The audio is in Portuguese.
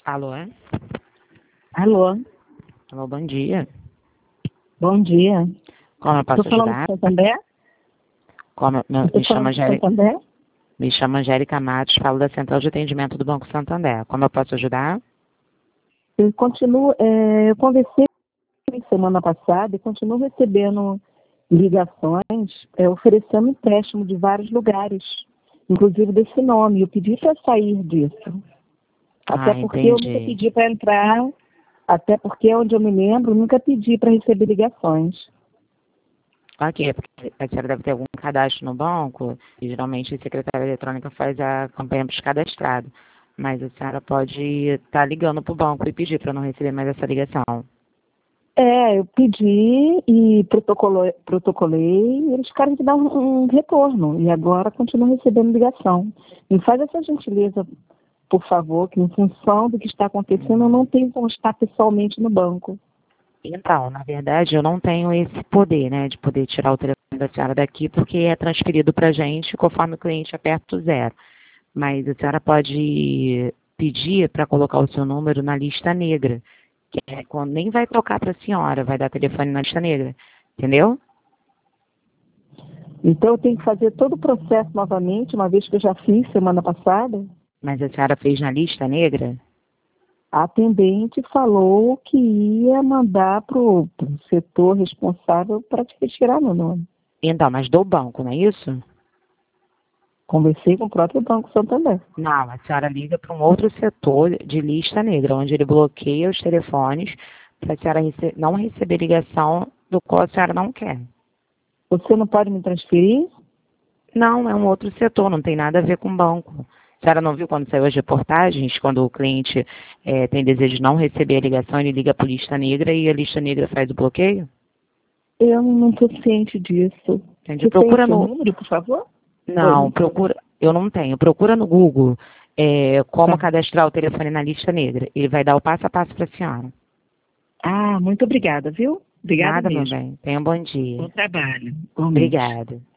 Alô? Alô, Alô, bom dia. bom dia. Como eu posso Estou falando ajudar? do Santander? Estou falando do Santander? Me chamo Angélica Matos, falo da Central de Atendimento do Banco Santander. Como eu posso ajudar? Eu conversei semana passada e continuo recebendo ligações oferecendo empréstimo de vários lugares, inclusive desse nome. Eu pedi para sair disso. Até porque eu nunca pedi para entrar, até porque, onde eu me lembro, nunca pedi para receber ligações. Ok, porque a senhora deve ter algum cadastro no banco, e geralmente a secretária eletrônica faz a campanha para os cadastrados. Mas a senhora pode estar ligando para o banco e pedir para não receber mais essa ligação. Eu pedi e protocolei e eles ficaram de dar um retorno. E agora continuo recebendo ligação. Me faz essa gentileza, por favor, que em função do que está acontecendo, eu não tenho como estar pessoalmente no banco. Então, na verdade, eu não tenho esse poder, né, de poder tirar o telefone da senhora daqui, porque é transferido para a gente conforme o cliente aperta o 0. Mas a senhora pode pedir para colocar o seu número na lista negra, que é quando nem vai tocar para a senhora, vai dar telefone na lista negra, entendeu? Então eu tenho que fazer todo o processo novamente, uma vez que eu já fiz semana passada. Mas a senhora fez na lista negra? A atendente falou que ia mandar para o setor responsável para te retirar meu nome. Então, mas do banco, não é isso? Conversei com o próprio Banco Santander. Não, a senhora liga para um outro setor de lista negra, onde ele bloqueia os telefones para a senhora não receber ligação do qual a senhora não quer. Você não pode me transferir? Não, é um outro setor, não tem nada a ver com banco. A senhora não viu quando saiu as reportagens, quando o cliente tem desejo de não receber a ligação, ele liga para a lista negra e a lista negra faz o bloqueio? Eu não estou ciente disso. Entendi. Você Procura tem seu no... número, por favor? Não, procura... Eu não tenho. Procura no Google como Tá. cadastrar o telefone na lista negra. Ele vai dar o passo a passo para a senhora. Ah, muito obrigada, viu? Obrigada Nada, meu mesmo. bem. Tenha um bom dia. Bom trabalho. Igualmente. Obrigada.